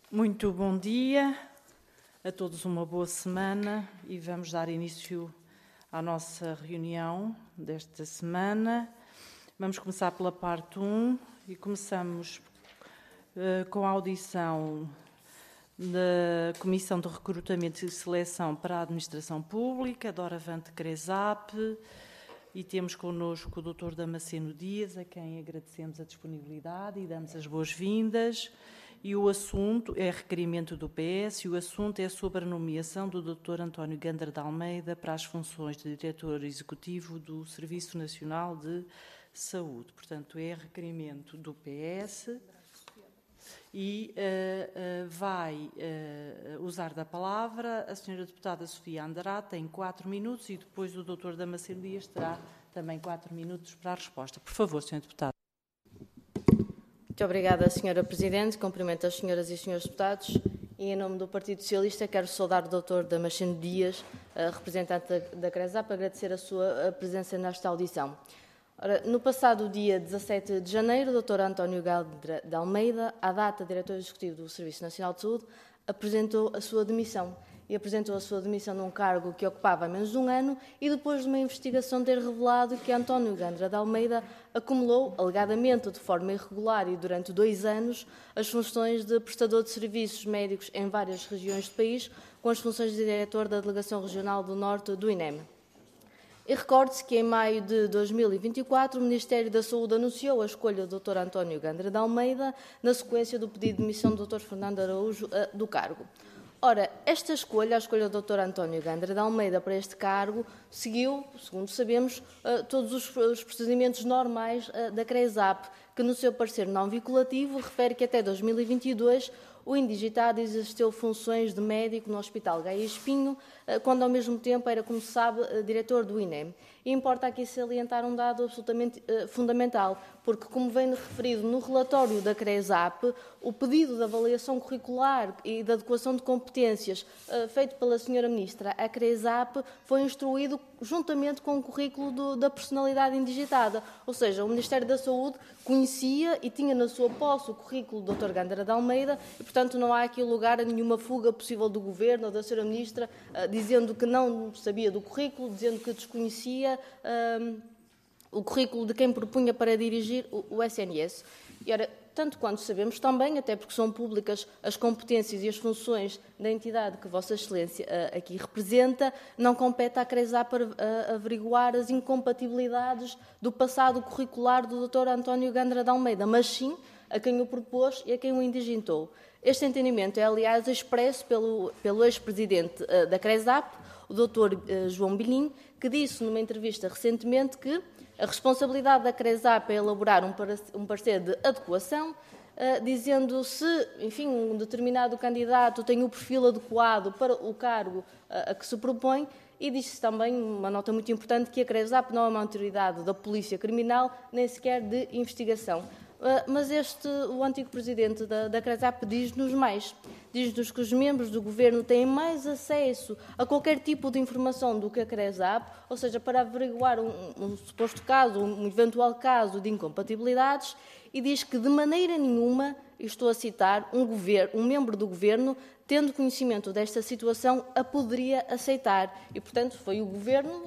Muito bom dia, a todos uma boa semana e vamos dar início à nossa reunião desta semana. Vamos começar pela parte 1 e começamos com a audição da Comissão de Recrutamento e Seleção para a Administração Pública, Doravante Cresap, e temos connosco o Dr. Damasceno Dias, a quem agradecemos a disponibilidade e damos as boas-vindas. E o assunto é requerimento do PS e o assunto é sobre a nomeação do Dr. António Gandra de Almeida para as funções de Diretor Executivo do Serviço Nacional de Saúde. Portanto, é requerimento do PS e vai usar da palavra a Sra. Deputada Sofia Andrade, tem 4 minutos, e depois o Dr. Damasceno Dias terá também 4 minutos para a resposta. Por favor, Sra. Deputada. Muito obrigada, Sra. Presidente. Cumprimento as senhoras e senhores deputados e, em nome do Partido Socialista, quero saudar o Dr. Damasceno Dias, representante da CRESAP, agradecer a sua presença nesta audição. Ora, no passado dia 17 de janeiro, o Dr. António Gandra de Almeida, à data Diretor Executivo do Serviço Nacional de Saúde, apresentou a sua demissão. E apresentou a sua demissão num cargo que ocupava há menos de um ano e depois de uma investigação ter revelado que António Gandra de Almeida acumulou, alegadamente de forma irregular e durante 2 anos, as funções de prestador de serviços médicos em várias regiões do país, com as funções de diretor da Delegação Regional do Norte do INEM. E recorde-se que, em maio de 2024, o Ministério da Saúde anunciou a escolha do Dr. António Gandra de Almeida, na sequência do pedido de demissão do Dr. Fernando Araújo do cargo. Ora, esta escolha, a escolha do Dr. António Gandra de Almeida para este cargo, seguiu, segundo sabemos, todos os procedimentos normais da CRESAP, que no seu parecer não vinculativo refere que até 2022 o indigitado exerceu funções de médico no Hospital Gaia Espinho, quando ao mesmo tempo era, como se sabe, diretor do INEM. E importa aqui salientar um dado absolutamente fundamental, porque, como vem referido no relatório da CRESAP, o pedido de avaliação curricular e de adequação de competências feito pela Sra. Ministra à CRESAP foi instruído juntamente com o currículo da personalidade indigitada. Ou seja, o Ministério da Saúde conhecia e tinha na sua posse o currículo do Dr. Gandra de Almeida e, portanto, não há aqui lugar a nenhuma fuga possível do Governo ou da Sra. Ministra dizendo que não sabia do currículo, dizendo que desconhecia o currículo de quem propunha para dirigir o SNS. E, ora, tanto quanto sabemos também, até porque são públicas as competências e as funções da entidade que Vossa Excelência aqui representa, não compete à CRESAP averiguar as incompatibilidades do passado curricular do Dr. António Gandra de Almeida, mas sim a quem o propôs e a quem o indigitou. Este entendimento é, aliás, expresso pelo ex-presidente da CRESAP, o Dr. João Bilhin, que disse numa entrevista recentemente que a responsabilidade da CRESAP é elaborar um parecer de adequação, dizendo se, enfim, um determinado candidato tem o perfil adequado para o cargo a que se propõe, e disse também, uma nota muito importante, que a CRESAP não é uma autoridade da polícia criminal, nem sequer de investigação. Mas o antigo presidente da CRESAP diz-nos mais. Diz-nos que os membros do Governo têm mais acesso a qualquer tipo de informação do que a CRESAP, ou seja, para averiguar um suposto caso, um eventual caso de incompatibilidades, e diz que de maneira nenhuma, e estou a citar, um membro do Governo, tendo conhecimento desta situação, a poderia aceitar. E, portanto, foi o Governo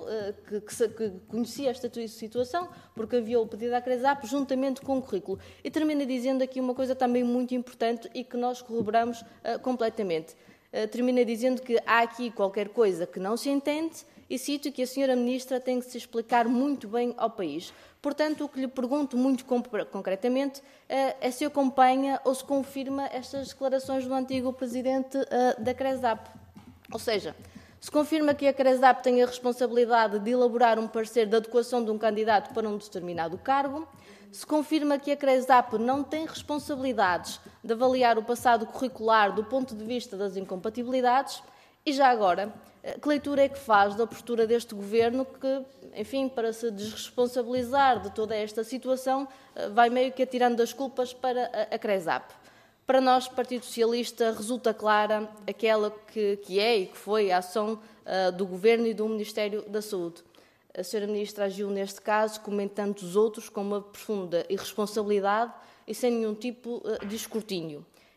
que conhecia esta situação, porque enviou o pedido à CRESAP juntamente com o currículo. E termina dizendo aqui uma coisa também muito importante e que nós corroboramos completamente. Termina dizendo que há aqui qualquer coisa que não se entende e cito que a Sra. Ministra tem que se explicar muito bem ao país. Portanto, o que lhe pergunto muito concretamente é se acompanha ou se confirma estas declarações do antigo presidente da CRESAP. Ou seja, se confirma que a CRESAP tem a responsabilidade de elaborar um parecer de adequação de um candidato para um determinado cargo, se confirma que a CRESAP não tem responsabilidades de avaliar o passado curricular do ponto de vista das incompatibilidades e, já agora, que leitura é que faz da postura deste Governo que, enfim, para se desresponsabilizar de toda esta situação, vai meio que atirando as culpas para a CRESAP? Para nós, Partido Socialista, resulta clara aquela que é e que foi a ação do Governo e do Ministério da Saúde. A Sra. Ministra agiu neste caso, como em tantos outros, com uma profunda irresponsabilidade e sem nenhum tipo de escrutínio.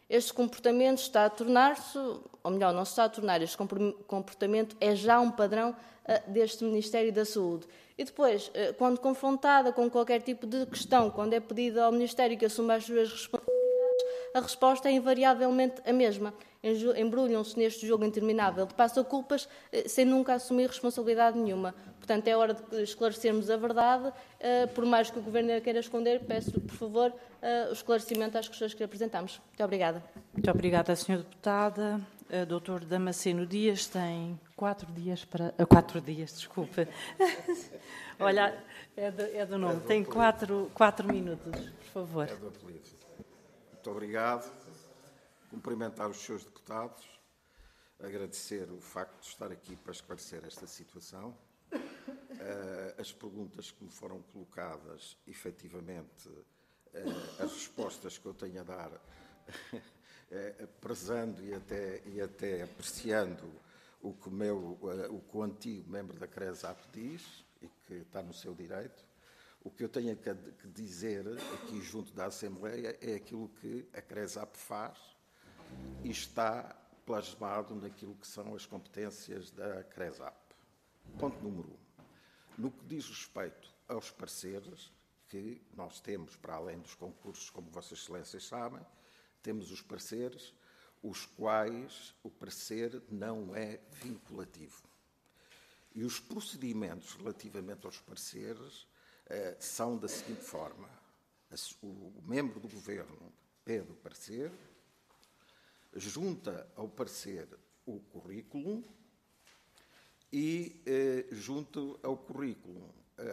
Este comportamento está a tornar-se, ou melhor, não se está a tornar, este comportamento é já um padrão deste Ministério da Saúde. E depois, quando confrontada com qualquer tipo de questão, quando é pedido ao Ministério que assuma as suas responsabilidades, a resposta é invariavelmente a mesma. Embrulham-se neste jogo interminável de passa-culpas sem nunca assumir responsabilidade nenhuma. Portanto, é hora de esclarecermos a verdade. Por mais que o Governo queira esconder, peço, por favor, o esclarecimento às questões que lhe apresentamos. Muito obrigada. Muito obrigada, Sra. Deputada. Dr. Damasceno Dias tem 4 dias para... 4 dias, desculpa. Olha, é do nome. Tem 4 minutos, por favor. É do apelido. Muito obrigado. Cumprimentar os senhores deputados. Agradecer o facto de estar aqui para esclarecer esta situação. As perguntas que me foram colocadas, efetivamente, as respostas que eu tenho a dar, prezando e até apreciando o que o antigo membro da CRESAP diz, e que está no seu direito. O que eu tenho que dizer aqui junto da Assembleia é aquilo que a CRESAP faz e está plasmado naquilo que são as competências da CRESAP. Ponto número 1. No que diz respeito aos pareceres, que nós temos, para além dos concursos, como Vossas Excelências sabem, temos os pareceres, os quais o parecer não é vinculativo. E os procedimentos relativamente aos pareceres são da seguinte forma. O membro do Governo pede o parecer, junta ao parecer o currículo e, junto ao currículo,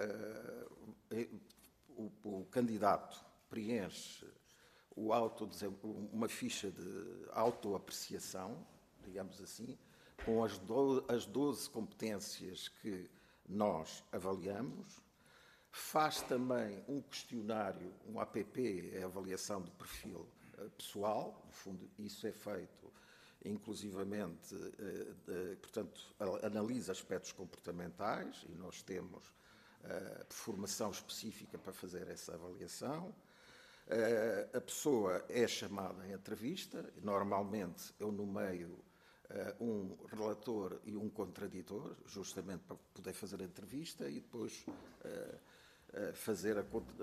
o candidato preenche uma ficha de autoapreciação, digamos assim, com as 12 competências que nós avaliamos. Faz também um questionário, um APP, a avaliação do perfil pessoal. No fundo, isso é feito inclusivamente, portanto, analisa aspectos comportamentais e nós temos formação específica para fazer essa avaliação. A pessoa é chamada em entrevista, normalmente eu nomeio um relator e um contraditor, justamente para poder fazer a entrevista e depois fazer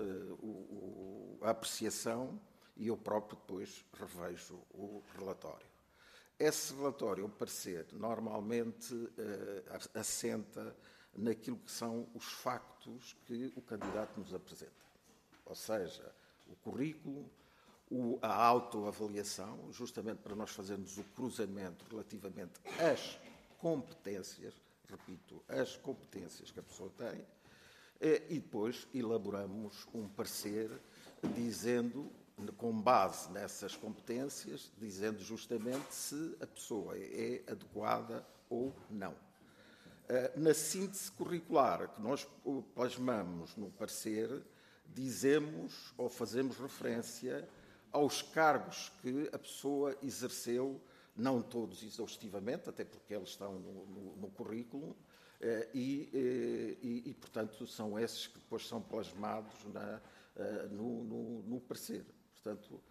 a apreciação e eu próprio depois revejo o relatório. Esse relatório, o parecer, normalmente assenta naquilo que são os factos que o candidato nos apresenta. Ou seja, o currículo, a autoavaliação, justamente para nós fazermos o cruzamento relativamente às competências, repito, as competências que a pessoa tem, e depois elaboramos um parecer dizendo, com base nessas competências, dizendo justamente se a pessoa é adequada ou não. Na síntese curricular que nós plasmamos no parecer, dizemos ou fazemos referência aos cargos que a pessoa exerceu, não todos exaustivamente, até porque eles estão no currículo, portanto, são esses que depois são plasmados no parecer. Portanto,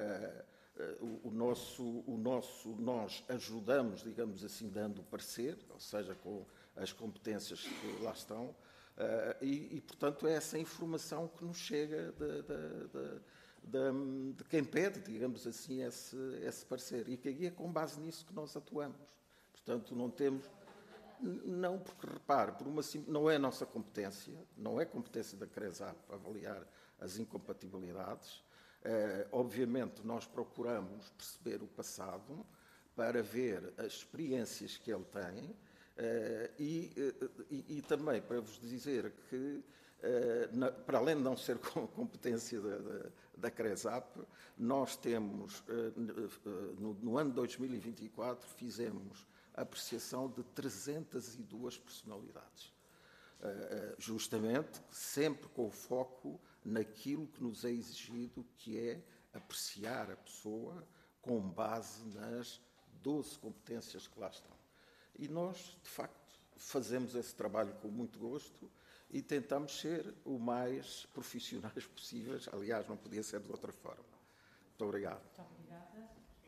nós ajudamos, digamos assim, dando o parecer, ou seja, com as competências que lá estão, portanto, é essa informação que nos chega de quem pede, digamos assim, esse parecer. E que é com base nisso que nós atuamos. Portanto, não temos... Não, porque, repare, não é a nossa competência, não é competência da CRESAP avaliar as incompatibilidades. Obviamente, nós procuramos perceber o passado para ver as experiências que ele tem e também para vos dizer que, para além de não ser competência da CRESAP, nós temos, no ano 2024, fizemos a apreciação de 302 personalidades. Justamente, sempre com o foco naquilo que nos é exigido, que é apreciar a pessoa com base nas 12 competências que lá estão. E nós, de facto, fazemos esse trabalho com muito gosto e tentamos ser o mais profissionais possíveis. Aliás, não podia ser de outra forma. Muito obrigado. Muito obrigada.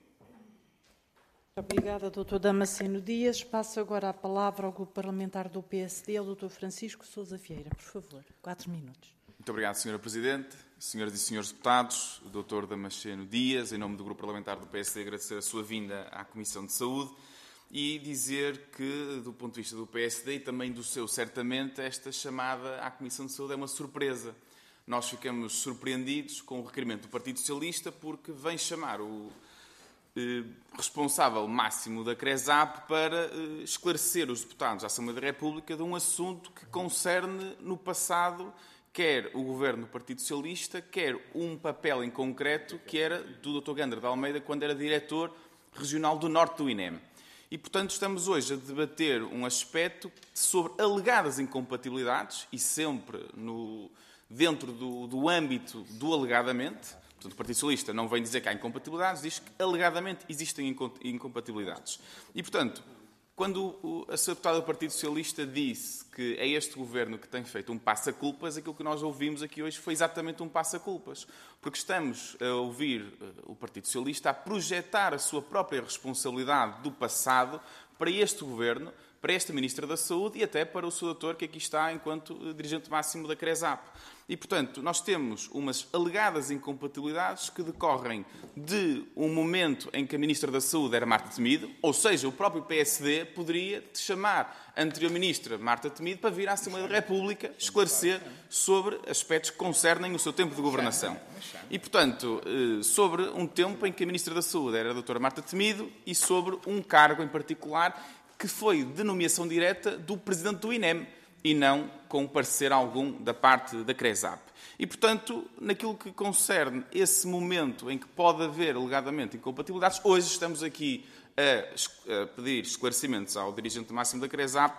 Obrigada, Dr. Damasceno Dias. Passo agora a palavra ao Grupo Parlamentar do PSD, ao Dr. Francisco Sousa Vieira. Por favor, 4 minutos. Muito obrigado, Sra. Presidente. Senhoras e senhores deputados, Dr. Damasceno Dias, em nome do Grupo Parlamentar do PSD, agradecer a sua vinda à Comissão de Saúde e dizer que, do ponto de vista do PSD e também do seu, certamente, esta chamada à Comissão de Saúde é uma surpresa. Nós ficamos surpreendidos com o requerimento do Partido Socialista porque vem chamar o responsável máximo da CRESAP para esclarecer os deputados da Assembleia da República de um assunto que concerne, no passado, quer o governo do Partido Socialista, quer um papel em concreto que era do Dr. Gandra de Almeida, quando era diretor regional do Norte do INEM. E, portanto, estamos hoje a debater um aspecto sobre alegadas incompatibilidades, e sempre dentro do âmbito do alegadamente. Portanto, o Partido Socialista não vem dizer que há incompatibilidades, diz que alegadamente existem incompatibilidades. E, portanto, quando a Sra. Deputada do Partido Socialista disse que é este governo que tem feito um passa-culpas, aquilo que nós ouvimos aqui hoje foi exatamente um passa-culpas. Porque estamos a ouvir o Partido Socialista a projetar a sua própria responsabilidade do passado para este governo, para esta Ministra da Saúde e até para o Sr. Doutor, que aqui está enquanto dirigente máximo da CRESAP. E, portanto, nós temos umas alegadas incompatibilidades que decorrem de um momento em que a Ministra da Saúde era Marta Temido, ou seja, o próprio PSD poderia chamar a anterior Ministra Marta Temido para vir à Assembleia da República esclarecer sobre aspectos que concernem o seu tempo de governação. E, portanto, sobre um tempo em que a Ministra da Saúde era a doutora Marta Temido e sobre um cargo em particular que foi de nomeação direta do Presidente do INEM, e não com parecer algum da parte da CRESAP. E, portanto, naquilo que concerne esse momento em que pode haver, alegadamente, incompatibilidades, hoje estamos aqui a pedir esclarecimentos ao dirigente máximo da CRESAP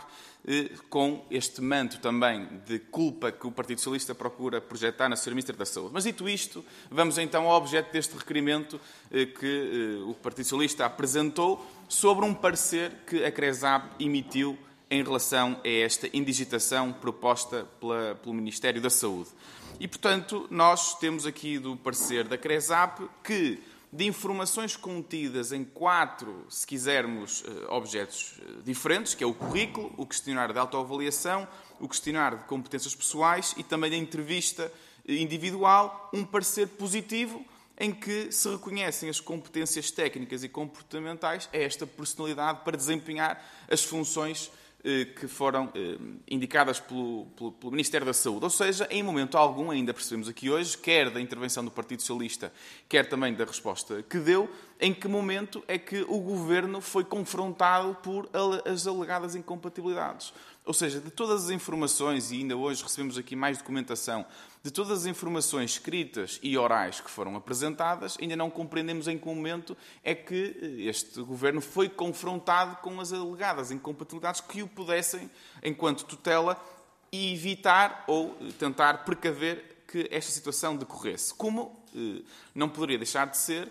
com este manto também de culpa que o Partido Socialista procura projetar na Sra. Ministra da Saúde. Mas, dito isto, vamos então ao objeto deste requerimento que o Partido Socialista apresentou sobre um parecer que a CRESAP emitiu em relação a esta indigitação proposta pelo Ministério da Saúde. E, portanto, nós temos aqui do parecer da CRESAP que, de informações contidas em 4, se quisermos, objetos diferentes, que é o currículo, o questionário de autoavaliação, o questionário de competências pessoais e também a entrevista individual, um parecer positivo em que se reconhecem as competências técnicas e comportamentais a esta personalidade para desempenhar as funções que foram indicadas pelo Ministério da Saúde. Ou seja, em momento algum, ainda percebemos aqui hoje, quer da intervenção do Partido Socialista, quer também da resposta que deu, em que momento é que o Governo foi confrontado por as alegadas incompatibilidades. Ou seja, de todas as informações, e ainda hoje recebemos aqui mais documentação, de todas as informações escritas e orais que foram apresentadas, ainda não compreendemos em que momento é que este Governo foi confrontado com as alegadas incompatibilidades que o pudessem, enquanto tutela, evitar ou tentar precaver que esta situação decorresse. Como não poderia deixar de ser,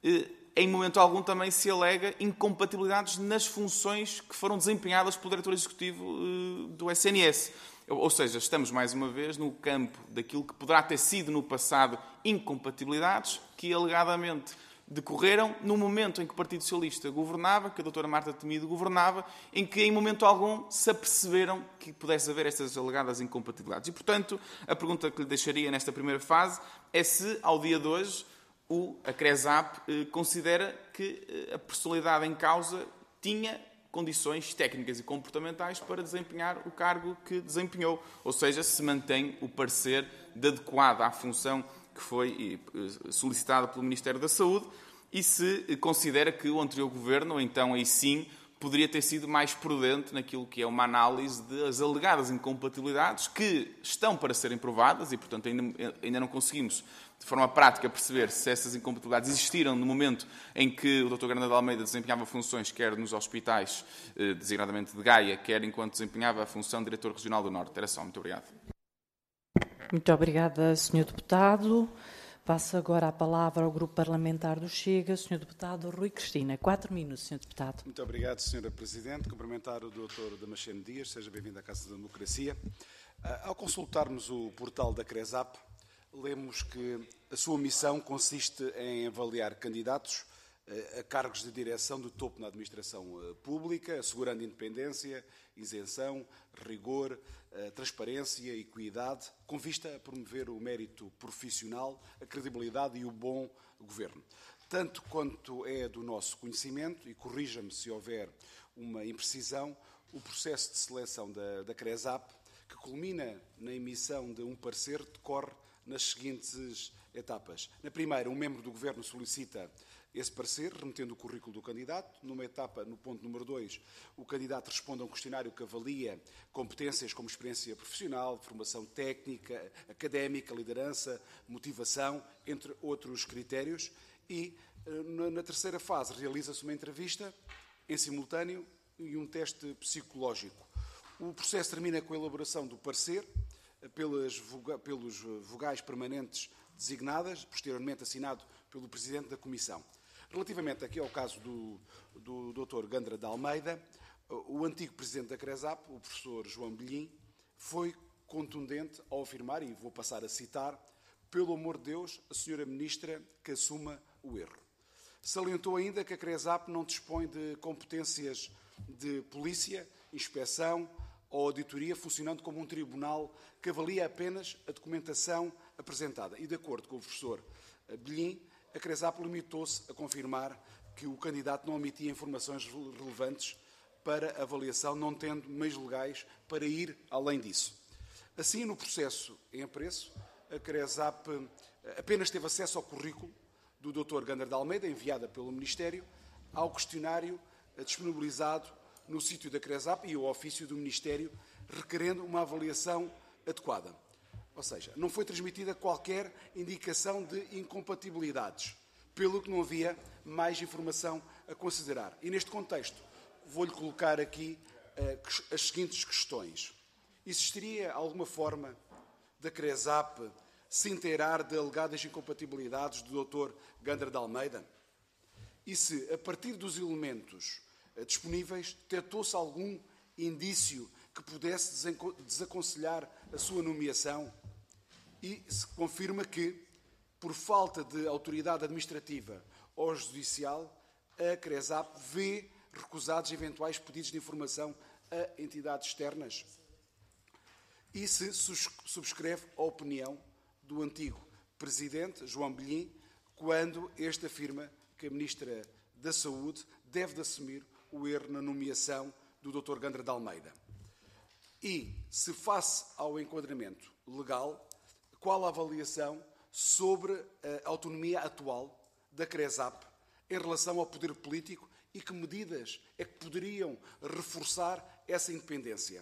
em momento algum também se alega incompatibilidades nas funções que foram desempenhadas pelo Diretor Executivo do SNS. Ou seja, estamos mais uma vez no campo daquilo que poderá ter sido no passado incompatibilidades que alegadamente decorreram no momento em que o Partido Socialista governava, que a doutora Marta Temido governava, em que em momento algum se aperceberam que pudesse haver estas alegadas incompatibilidades. E, portanto, a pergunta que lhe deixaria nesta primeira fase é se, ao dia de hoje, a CRESAP considera que a personalidade em causa tinha condições técnicas e comportamentais para desempenhar o cargo que desempenhou. Ou seja, se mantém o parecer de adequado à função que foi solicitada pelo Ministério da Saúde e se considera que o anterior governo, ou então aí sim, poderia ter sido mais prudente naquilo que é uma análise das alegadas incompatibilidades que estão para serem provadas e, portanto, ainda não conseguimos, de forma prática, perceber se essas incompatibilidades existiram no momento em que o Dr. Gandra de Almeida desempenhava funções, quer nos hospitais, designadamente de Gaia, quer enquanto desempenhava a função de Diretor Regional do Norte. Era só. Muito obrigado. Muito obrigada, Sr. Deputado. Passo agora a palavra ao Grupo Parlamentar do Chega, Sr. Deputado Rui Cristina. 4 minutos, Sr. Deputado. Muito obrigado, Sra. Presidente. Cumprimentar o Dr. Damasceno Dias. Seja bem-vindo à Casa da Democracia. Ao consultarmos o portal da CRESAP, lemos que a sua missão consiste em avaliar candidatos a cargos de direção do topo na administração pública, assegurando independência, isenção, rigor, transparência e equidade, com vista a promover o mérito profissional, a credibilidade e o bom governo. Tanto quanto é do nosso conhecimento, e corrija-me se houver uma imprecisão, o processo de seleção da CRESAP, que culmina na emissão de um parecer, decorre nas seguintes etapas. Na primeira, um membro do Governo solicita esse parecer, remetendo o currículo do candidato. Numa etapa, no ponto número 2, o candidato responde a um questionário que avalia competências como experiência profissional, formação técnica, académica, liderança, motivação, entre outros critérios. E, na terceira fase, realiza-se uma entrevista em simultâneo e um teste psicológico. O processo termina com a elaboração do parecer pelos vogais permanentes designadas, posteriormente assinado pelo Presidente da Comissão. Relativamente aqui ao caso do Dr. Gandra de Almeida, o antigo Presidente da CRESAP, o professor João Bilhin, foi contundente ao afirmar, e vou passar a citar: pelo amor de Deus, a Sra. Ministra que assuma o erro. Salientou ainda que a CRESAP não dispõe de competências de polícia, inspeção ou auditoria, funcionando como um tribunal que avalia apenas a documentação apresentada. E, de acordo com o professor Bilhin, a CRESAP limitou-se a confirmar que o candidato não omitia informações relevantes para avaliação, não tendo meios legais para ir além disso. Assim, no processo em apreço, a CRESAP apenas teve acesso ao currículo do Dr. Gandra de Almeida, enviada pelo Ministério, ao questionário disponibilizado no sítio da CRESAP e ao ofício do Ministério, requerendo uma avaliação adequada. Ou seja, não foi transmitida qualquer indicação de incompatibilidades, pelo que não havia mais informação a considerar. E, neste contexto, vou-lhe colocar aqui as seguintes questões. Existiria alguma forma da CRESAP se inteirar de alegadas incompatibilidades do Dr. Gandra de Almeida? E se, a partir dos elementos disponíveis, detectou-se algum indício que pudesse desaconselhar a sua nomeação? E se confirma que, por falta de autoridade administrativa ou judicial, a CRESAP vê recusados eventuais pedidos de informação a entidades externas? E se subscreve a opinião do antigo Presidente, João Bilhin, quando este afirma que a Ministra da Saúde deve de assumir o erro na nomeação do Dr. Gandra de Almeida? E, se face ao enquadramento legal, qual a avaliação sobre a autonomia atual da CRESAP em relação ao poder político e que medidas é que poderiam reforçar essa independência?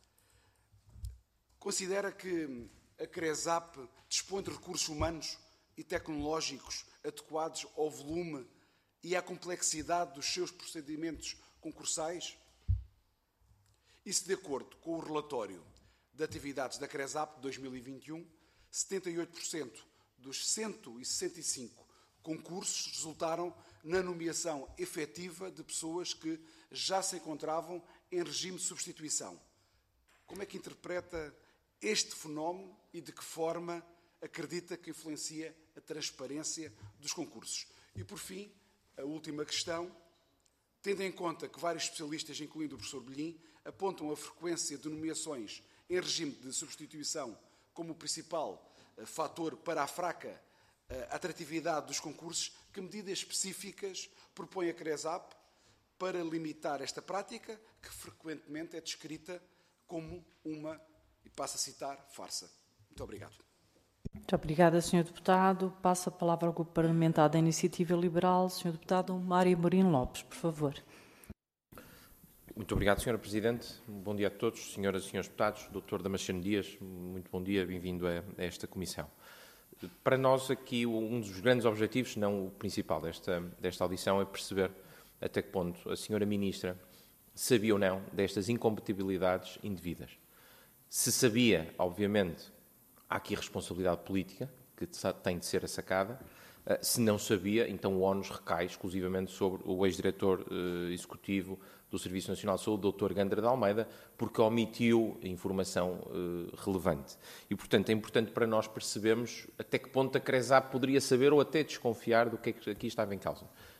Considera que a CRESAP dispõe de recursos humanos e tecnológicos adequados ao volume e à complexidade dos seus procedimentos concursais? E se, de acordo com o relatório de atividades da CRESAP de 2021, 78% dos 165 concursos resultaram na nomeação efetiva de pessoas que já se encontravam em regime de substituição. Como é que interpreta este fenómeno e de que forma acredita que influencia a transparência dos concursos? E, por fim, a última questão: tendo em conta que vários especialistas, incluindo o professor Bilhin, apontam a frequência de nomeações em regime de substituição como o principal fator para a fraca atratividade dos concursos, que medidas específicas propõe a CRESAP para limitar esta prática, que frequentemente é descrita como uma, e passo a citar, farsa? Muito obrigado. Muito obrigada, Sr. Deputado. Passo a palavra ao Grupo Parlamentar da Iniciativa Liberal. Sr. Deputado Mário Mourinho Lopes, por favor. Muito obrigado, Sra. Presidente. Bom dia a todos, senhoras e senhores deputados. Dr. Damasceno Dias, muito bom dia, bem-vindo a esta comissão. Para nós aqui um dos grandes objetivos, se não o principal desta audição, é perceber até que ponto a Sra. Ministra sabia ou não destas incompatibilidades indevidas. Se sabia, obviamente, há aqui responsabilidade política que tem de ser assacada. Se não sabia, então o ónus recai exclusivamente sobre o ex-diretor executivo do Serviço Nacional de Saúde, Dr. Gandra de Almeida, porque omitiu informação relevante. E, portanto, é importante para nós percebermos até que ponto a CRESAP poderia saber ou até desconfiar do que é que aqui estava em causa.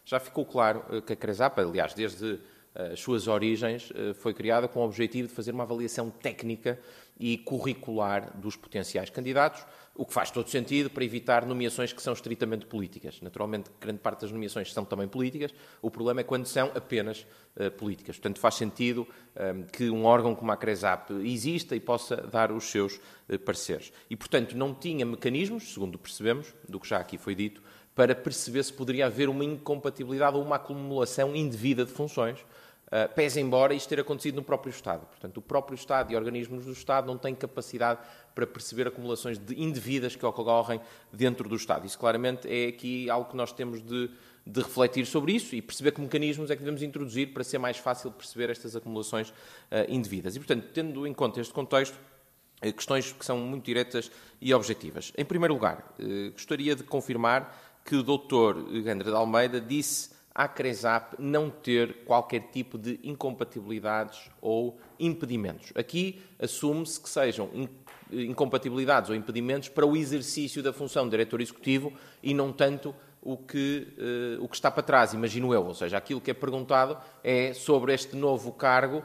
Já ficou claro que a CRESAP, aliás, desde as suas origens, foi criada com o objetivo de fazer uma avaliação técnica e curricular dos potenciais candidatos, o que faz todo sentido para evitar nomeações que são estritamente políticas. Naturalmente, grande parte das nomeações são também políticas, o problema é quando são apenas políticas. Portanto, faz sentido que um órgão como a CRESAP exista e possa dar os seus pareceres. E, portanto, não tinha mecanismos, segundo percebemos, do que já aqui foi dito, para perceber se poderia haver uma incompatibilidade ou uma acumulação indevida de funções, pese embora isto ter acontecido no próprio Estado. Portanto, o próprio Estado e organismos do Estado não têm capacidade para perceber acumulações indevidas que ocorrem dentro do Estado. Isso, claramente, é aqui algo que nós temos de refletir sobre isso e perceber que mecanismos é que devemos introduzir para ser mais fácil perceber estas acumulações indevidas. E, portanto, tendo em conta este contexto, questões que são muito diretas e objetivas. Em primeiro lugar, gostaria de confirmar que o Dr. Gandra de Almeida disse à CRESAP não ter qualquer tipo de incompatibilidades ou impedimentos. Aqui assume-se que sejam incompatibilidades ou impedimentos para o exercício da função de diretor executivo e não tanto o que está para trás, imagino eu. Ou seja, aquilo que é perguntado é sobre este novo cargo,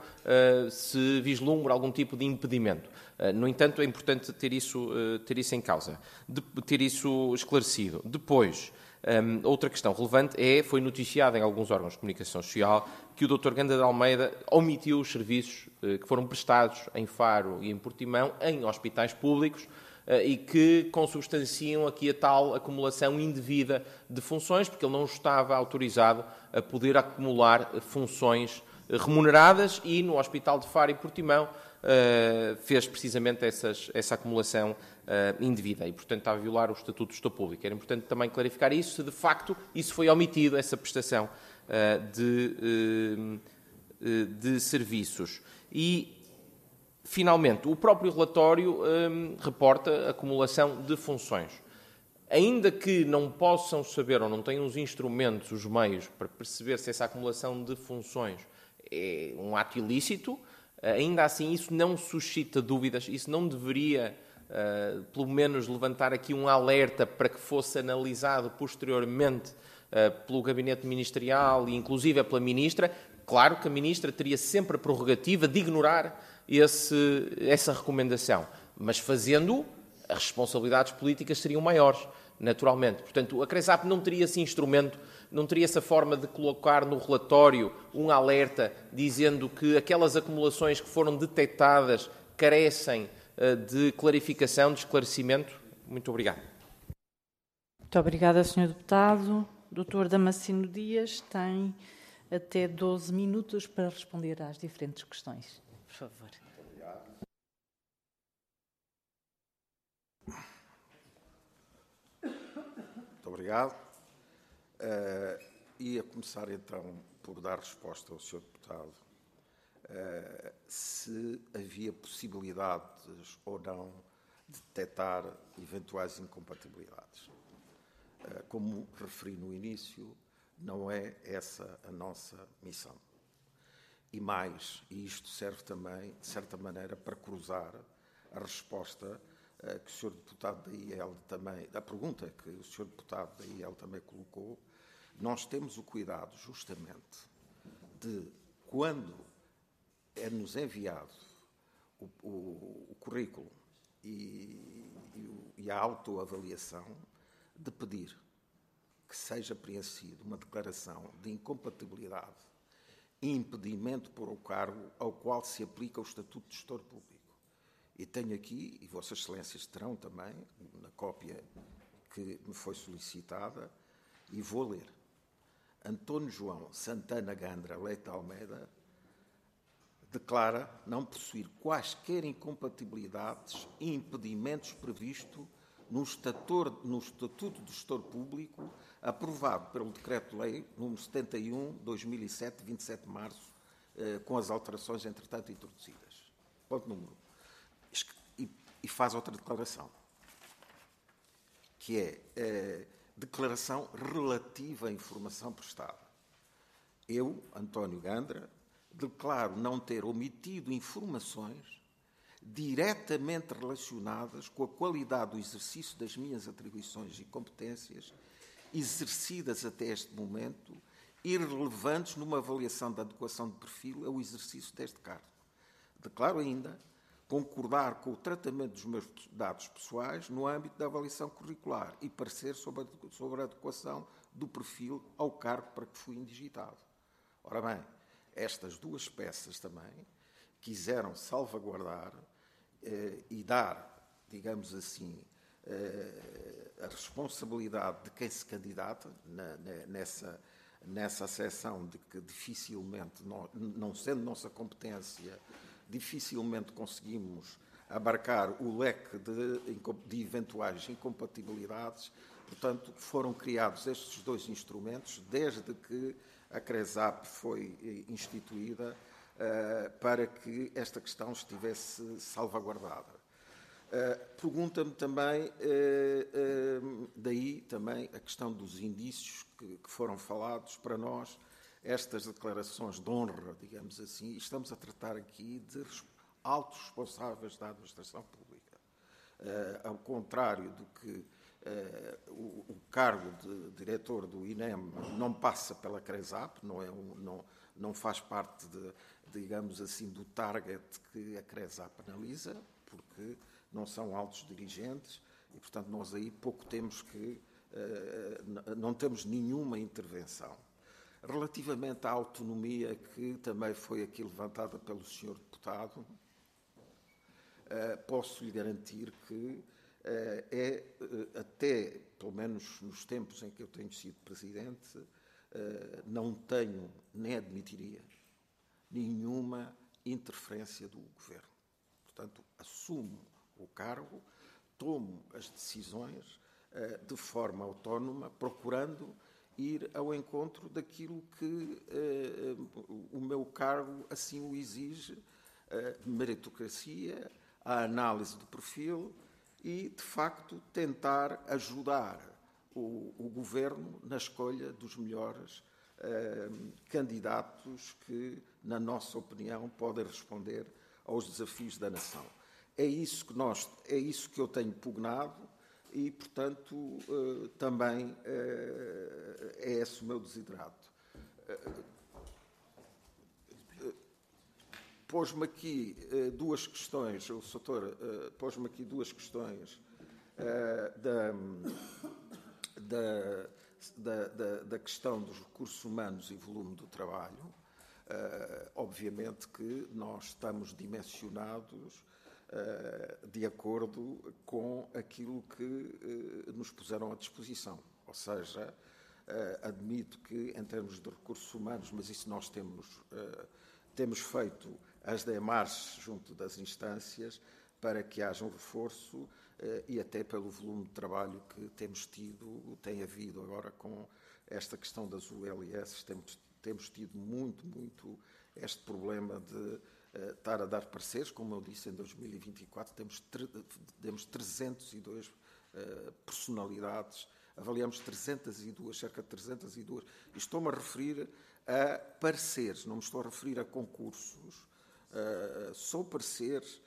se vislumbra algum tipo de impedimento. No entanto, é importante ter isso em causa, ter isso esclarecido. Depois, outra questão relevante foi noticiada em alguns órgãos de comunicação social que o Dr. Gandra de Almeida omitiu os serviços que foram prestados em Faro e em Portimão em hospitais públicos e que consubstanciam aqui a tal acumulação indevida de funções, porque ele não estava autorizado a poder acumular funções remuneradas e no Hospital de Faro e Portimão fez precisamente essa acumulação indevida e, portanto, está a violar o Estatuto do Gestor Público. Era importante também clarificar isso, se de facto isso foi omitido, essa prestação de serviços. E, finalmente, o próprio relatório reporta a acumulação de funções. Ainda que não possam saber ou não tenham os instrumentos, os meios, para perceber se essa acumulação de funções é um ato ilícito, ainda assim isso não suscita dúvidas, isso não deveria, pelo menos, levantar aqui um alerta para que fosse analisado posteriormente pelo Gabinete Ministerial e inclusive pela Ministra. Claro que a Ministra teria sempre a prerrogativa de ignorar essa recomendação, mas fazendo, as responsabilidades políticas seriam maiores, naturalmente. Portanto, a CRESAP não teria esse instrumento, não teria essa forma de colocar no relatório um alerta dizendo que aquelas acumulações que foram detectadas carecem de clarificação, de esclarecimento. Muito obrigado. Muito obrigada, Sr. Deputado. Dr. Damasceno Dias tem até 12 minutos para responder às diferentes questões. Por favor. Muito obrigado. Ia começar então por dar resposta ao Sr. Deputado se havia possibilidades ou não de detectar eventuais incompatibilidades. Como referi no início, não é essa a nossa missão. E mais, e isto serve também, de certa maneira, para cruzar a resposta que o Sr. Deputado da IEL também, a pergunta que o Sr. Deputado da IEL também colocou. Nós temos o cuidado, justamente, de, quando é-nos enviado o currículo e a autoavaliação, de pedir que seja preenchida uma declaração de incompatibilidade e impedimento por o cargo ao qual se aplica o Estatuto de Gestor Público. E tenho aqui, e Vossas Excelências terão também, na cópia que me foi solicitada, e vou ler. António João Santana Gandra Leite Almeida declara não possuir quaisquer incompatibilidades e impedimentos previstos no Estatuto do Gestor Público, aprovado pelo Decreto-Lei nº 71/2007, 27 de março, com as alterações, entretanto, introduzidas. Ponto número 1. E faz outra declaração, que é declaração relativa à informação prestada. Eu, António Gandra, declaro não ter omitido informações diretamente relacionadas com a qualidade do exercício das minhas atribuições e competências exercidas até este momento irrelevantes numa avaliação da adequação de perfil ao exercício deste cargo. Declaro ainda concordar com o tratamento dos meus dados pessoais no âmbito da avaliação curricular e parecer sobre a adequação do perfil ao cargo para que fui indigitado. Ora bem, estas duas peças também quiseram salvaguardar e dar, digamos assim, a responsabilidade de quem se candidata nessa acessão de que dificilmente, não sendo nossa competência, dificilmente conseguimos abarcar o leque de eventuais incompatibilidades. Portanto, foram criados estes dois instrumentos desde que a CRESAP foi instituída para que esta questão estivesse salvaguardada. Pergunta-me também, daí também a questão dos indícios que foram falados. Para nós, estas declarações de honra, digamos assim, estamos a tratar aqui de altos responsáveis da administração pública. Ao contrário do que o cargo de diretor do INEM não passa pela CRESAP, não faz parte, digamos assim, do target que a CRESAP analisa, porque não são altos dirigentes e, portanto, nós aí pouco temos não temos nenhuma intervenção. Relativamente à autonomia, que também foi aqui levantada pelo Sr. Deputado, posso lhe garantir que até, pelo menos nos tempos em que eu tenho sido Presidente, não tenho, nem admitiria, nenhuma interferência do Governo. Portanto, assumo o cargo, tomo as decisões de forma autónoma, procurando ir ao encontro daquilo que o meu cargo assim o exige, meritocracia, a análise do perfil e, de facto, tentar ajudar o Governo na escolha dos melhores candidatos que, na nossa opinião, podem responder aos desafios da nação. É isso que eu tenho pugnado e, portanto, também é esse o meu desiderato. Pôs-me aqui duas questões, o Soutor pôs-me aqui duas questões da questão dos recursos humanos e volume do trabalho. Obviamente que nós estamos dimensionados de acordo com aquilo que nos puseram à disposição. Ou seja, admito que, em termos de recursos humanos, mas isso nós temos feito as demarches junto das instâncias para que haja um reforço e até pelo volume de trabalho que tem havido agora com esta questão das ULS, temos tido muito este problema de estar a dar pareceres. Como eu disse, em 2024 temos 302 personalidades, avaliamos cerca de 302. E estou-me a referir a pareceres, não me estou a referir a concursos. São pareceres,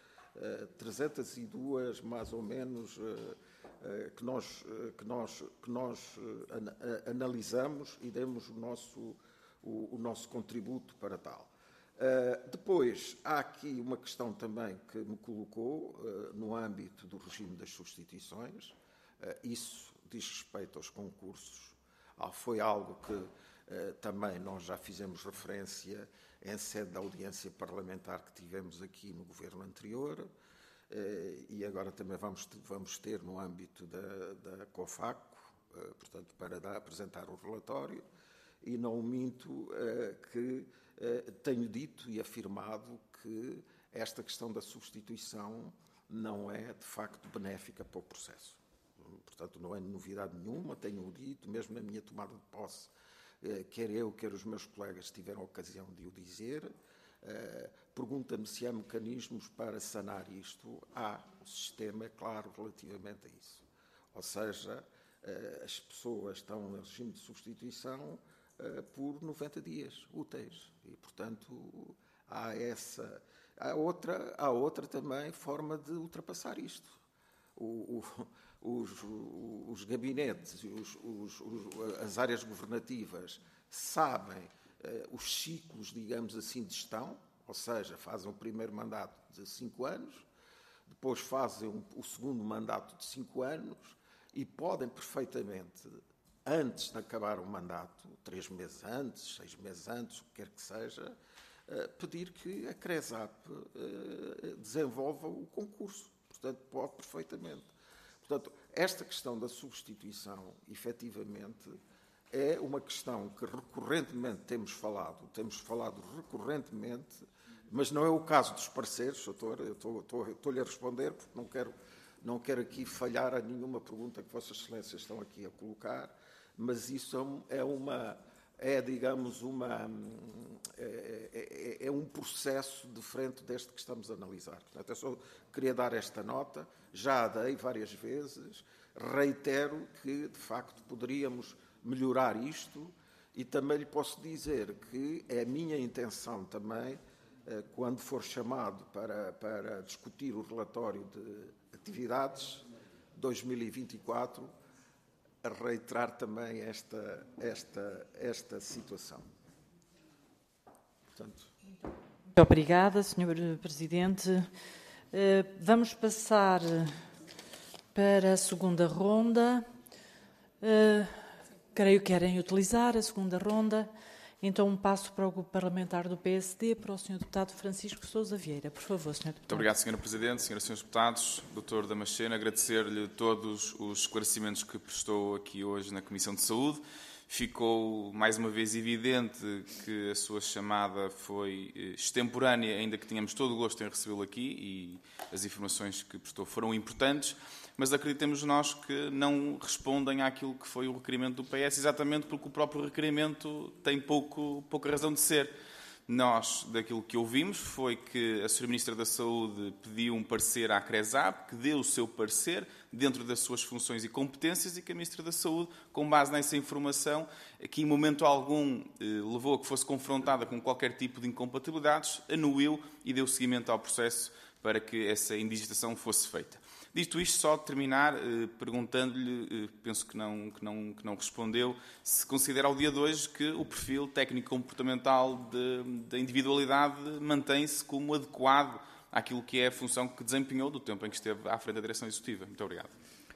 302 mais ou menos, que nós analisamos e demos o nosso contributo para tal. Depois, há aqui uma questão também que me colocou no âmbito do regime das substituições. Isso diz respeito aos concursos. Foi algo que também nós já fizemos referência em sede da audiência parlamentar que tivemos aqui no governo anterior e agora também vamos ter no âmbito da COFACO, portanto, para apresentar o relatório. E não minto que tenho dito e afirmado que esta questão da substituição não é, de facto, benéfica para o processo. Portanto, não é novidade nenhuma, tenho dito, mesmo na minha tomada de posse, quer eu, quer os meus colegas tiveram a ocasião de o dizer. Pergunta-me se há mecanismos para sanar isto. Há um sistema, é claro, relativamente a isso. Ou seja, as pessoas estão em regime de substituição por 90 dias úteis. E, portanto, há outra também forma de ultrapassar isto. Os gabinetes, as áreas governativas sabem os ciclos, digamos assim, de gestão, ou seja, fazem o primeiro mandato de 5 anos, depois fazem o segundo mandato de 5 anos e podem perfeitamente, antes de acabar o mandato, 3 meses antes, 6 meses antes, o que quer que seja, pedir que a CRESAP desenvolva o concurso. Portanto, pode perfeitamente. Portanto, esta questão da substituição, efetivamente, é uma questão que recorrentemente temos falado recorrentemente, mas não é o caso dos pareceres, doutor, eu estou-lhe a responder, porque não quero aqui falhar a nenhuma pergunta que Vossas Excelências estão aqui a colocar, mas isso é um processo diferente deste que estamos a analisar. Portanto, eu só queria dar esta nota, já a dei várias vezes, reitero que, de facto, poderíamos melhorar isto e também lhe posso dizer que é a minha intenção também, quando for chamado para discutir o relatório de atividades 2024, a reiterar também esta situação. Portanto... Muito obrigada, Sr. Presidente. Vamos passar para a segunda ronda. Creio que querem utilizar a segunda ronda. Então, passo para o Grupo Parlamentar do PSD, para o Sr. Deputado Francisco Sousa Vieira. Por favor, Sr. Deputado. Muito obrigado, Sra. Presidente, Sras. e Srs. Deputados, Dr. Damasceno, agradecer-lhe todos os esclarecimentos que prestou aqui hoje na Comissão de Saúde. Ficou, mais uma vez, evidente que a sua chamada foi extemporânea, ainda que tínhamos todo o gosto em recebê-lo aqui e as informações que prestou foram importantes, mas acreditemos nós que não respondem àquilo que foi o requerimento do PS, exatamente porque o próprio requerimento tem pouca razão de ser. Nós, daquilo que ouvimos, foi que a Sra. Ministra da Saúde pediu um parecer à CRESAP, que deu o seu parecer dentro das suas funções e competências e que a Ministra da Saúde, com base nessa informação, que em momento algum levou a que fosse confrontada com qualquer tipo de incompatibilidades, anuiu e deu seguimento ao processo para que essa indigitação fosse feita. Dito isto, só terminar perguntando-lhe, penso que não respondeu, se considera ao dia de hoje que o perfil técnico-comportamental da individualidade mantém-se como adequado àquilo que é a função que desempenhou do tempo em que esteve à frente da direção executiva. Muito obrigado.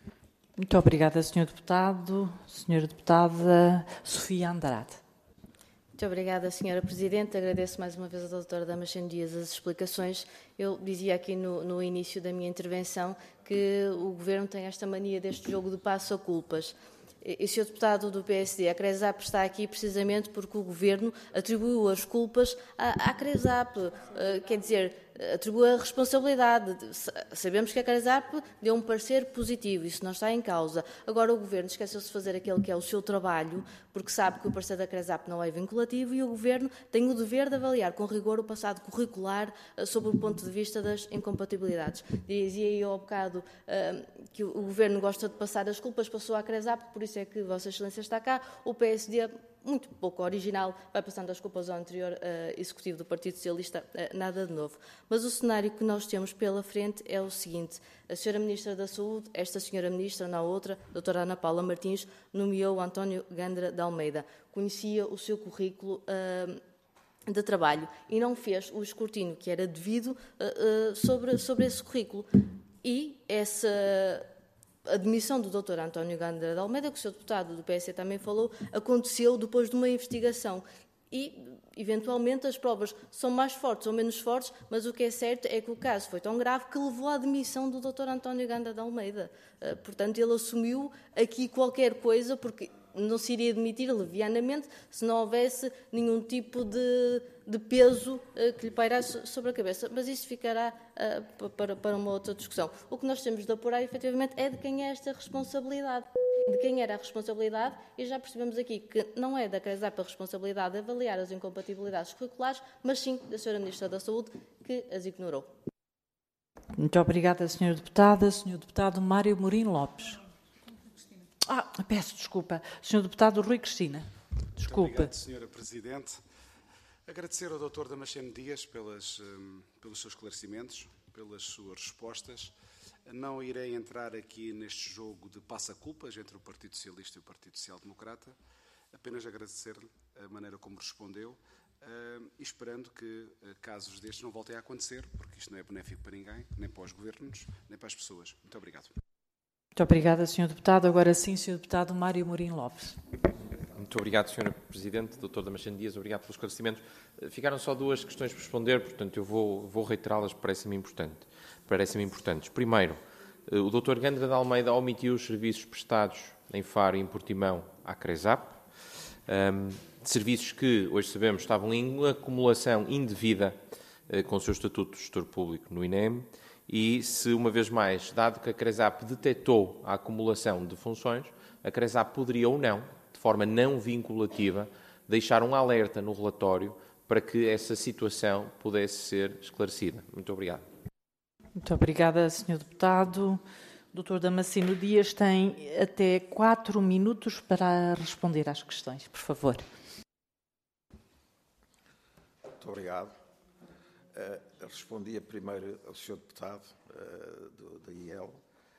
Muito obrigada, Sr. Deputado. Sra. Deputada Sofia Andrade. Muito obrigada, Sra. Presidente. Agradeço mais uma vez ao Dr. Damasceno Dias as explicações. Eu dizia aqui no início da minha intervenção que o Governo tem esta mania deste jogo de passa-culpas. E, Sr. Deputado do PSD, a CRESAP está aqui precisamente porque o Governo atribuiu as culpas à CRESAP. Quer dizer, atribui a responsabilidade. Sabemos que a CRESAP deu um parecer positivo, isso não está em causa. Agora o Governo esqueceu-se de fazer aquele que é o seu trabalho, porque sabe que o parecer da CRESAP não é vinculativo e o Governo tem o dever de avaliar com rigor o passado curricular sobre o ponto de vista das incompatibilidades. Dizia eu ao bocado que o Governo gosta de passar as culpas, passou à CRESAP, por isso é que Vossa Excelência está cá. O PSD, muito pouco original, vai passando as culpas ao anterior executivo do Partido Socialista, nada de novo. Mas o cenário que nós temos pela frente é o seguinte: a Sra. Ministra da Saúde, esta Sra. Ministra, na outra, Dra. Ana Paula Martins, nomeou António Gandra de Almeida. Conhecia o seu currículo de trabalho e não fez o escrutínio que era devido sobre esse currículo. E essa admissão do Dr. António Gandra de Almeida, que o Sr. Deputado do PSD também falou, aconteceu depois de uma investigação. E, eventualmente, as provas são mais fortes ou menos fortes, mas o que é certo é que o caso foi tão grave que levou à admissão do Dr. António Gandra de Almeida. Portanto, ele assumiu aqui qualquer coisa, porque não se iria admitir levianamente se não houvesse nenhum tipo de peso que lhe pairasse sobre a cabeça. Mas isso ficará para uma outra discussão. O que nós temos de apurar, efetivamente, é de quem é esta responsabilidade. De quem era a responsabilidade, e já percebemos aqui que não é da CRESAP a responsabilidade de avaliar as incompatibilidades curriculares, mas sim da Sra. Ministra da Saúde, que as ignorou. Muito obrigada, Sra. Deputada. Sr. Deputado Mário Mourinho Lopes. Peço desculpa. Sr. Deputado Rui Cristina. Desculpe. Muito obrigado, Sra. Presidente. Agradecer ao Dr. Damasceno Dias pelos seus esclarecimentos, pelas suas respostas. Não irei entrar aqui neste jogo de passa-culpas entre o Partido Socialista e o Partido Social Democrata. Apenas agradecer-lhe a maneira como respondeu, e esperando que casos destes não voltem a acontecer, porque isto não é benéfico para ninguém, nem para os governos, nem para as pessoas. Muito obrigado. Muito obrigada, Sr. Deputado. Agora sim, Sr. Deputado Mário Mourinho Lopes. Muito obrigado, Sr. Presidente. Dr. Damasceno Dias, obrigado pelos esclarecimentos. Ficaram só duas questões por responder, portanto eu vou reiterá-las, parecem-me importantes. Primeiro, o Dr. Gandra de Almeida omitiu os serviços prestados em Faro e em Portimão à CRESAP, serviços que, hoje sabemos, estavam em acumulação indevida com o seu estatuto de gestor público no INEM, e se, uma vez mais, dado que a CRESAP detectou a acumulação de funções, a CRESAP poderia ou não, de forma não vinculativa, deixar um alerta no relatório para que essa situação pudesse ser esclarecida. Muito obrigado. Muito obrigada, Sr. Deputado. O Dr. Damasceno Dias tem até 4 minutos para responder às questões, por favor. Muito obrigado. Respondia primeiro ao Sr. Deputado da IEL.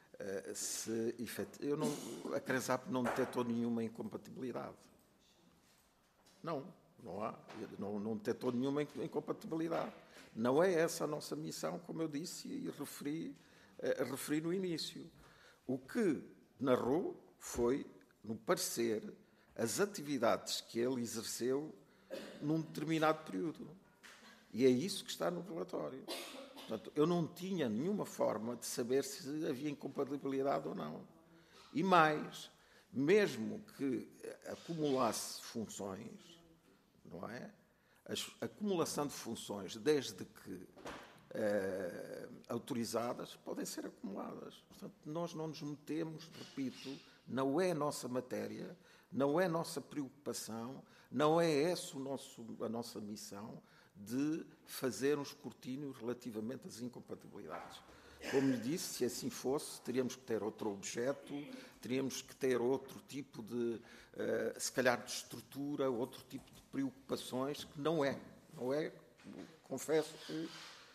A CRESAP não detectou nenhuma incompatibilidade. Não há. Não detectou nenhuma incompatibilidade. Não é essa a nossa missão, como eu disse e referi no início. O que narrou foi, no parecer, as atividades que ele exerceu num determinado período. E é isso que está no relatório. Portanto, eu não tinha nenhuma forma de saber se havia incompatibilidade ou não. E mais, mesmo que acumulasse funções, não é? A acumulação de funções, desde que autorizadas, podem ser acumuladas. Portanto, nós não nos metemos, repito, não é a nossa matéria, não é a nossa preocupação, não é essa a nossa missão de fazer um escrutínio relativamente às incompatibilidades. Como lhe disse, se assim fosse, teríamos que ter outro objeto, teríamos que ter outro tipo de, se calhar, de estrutura, outro tipo de preocupações, que não é. Confesso que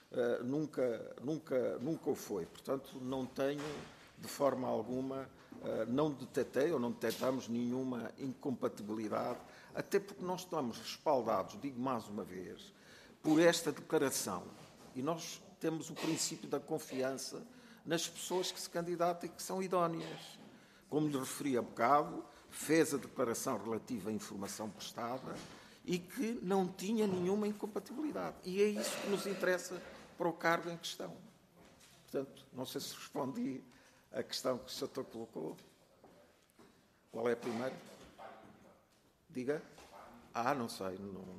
nunca o foi. Portanto, não tenho, de forma alguma, não detectei ou não detectamos nenhuma incompatibilidade, até porque nós estamos respaldados, digo mais uma vez, por esta declaração. E nós temos o princípio da confiança nas pessoas que se candidatam e que são idóneas. Como lhe referi há bocado, fez a declaração relativa à informação prestada e que não tinha nenhuma incompatibilidade. E é isso que nos interessa para o cargo em questão. Portanto, não sei se respondi à questão que o Sr. colocou. Qual é a primeira? Diga. Não sei.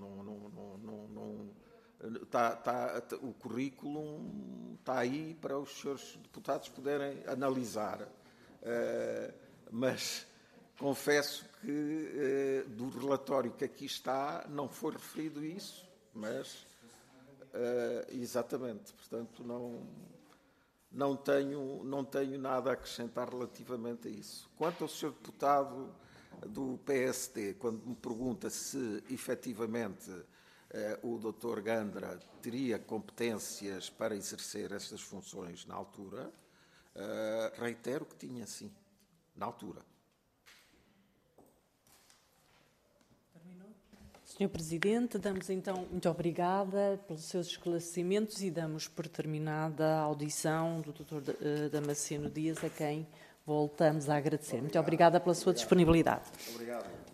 O currículo está aí para os senhores deputados poderem analisar. Mas confesso que do relatório que aqui está não foi referido isso, mas exatamente, portanto não tenho nada a acrescentar relativamente a isso. Quanto ao Sr. Deputado do PSD, quando me pergunta se efetivamente o Dr. Gandra teria competências para exercer estas funções na altura, reitero que tinha, sim, na altura. Sr. Presidente, damos então, muito obrigada pelos seus esclarecimentos e damos por terminada a audição do Dr. Damasceno Dias, a quem voltamos a agradecer. Muito obrigada pela sua disponibilidade. Obrigado.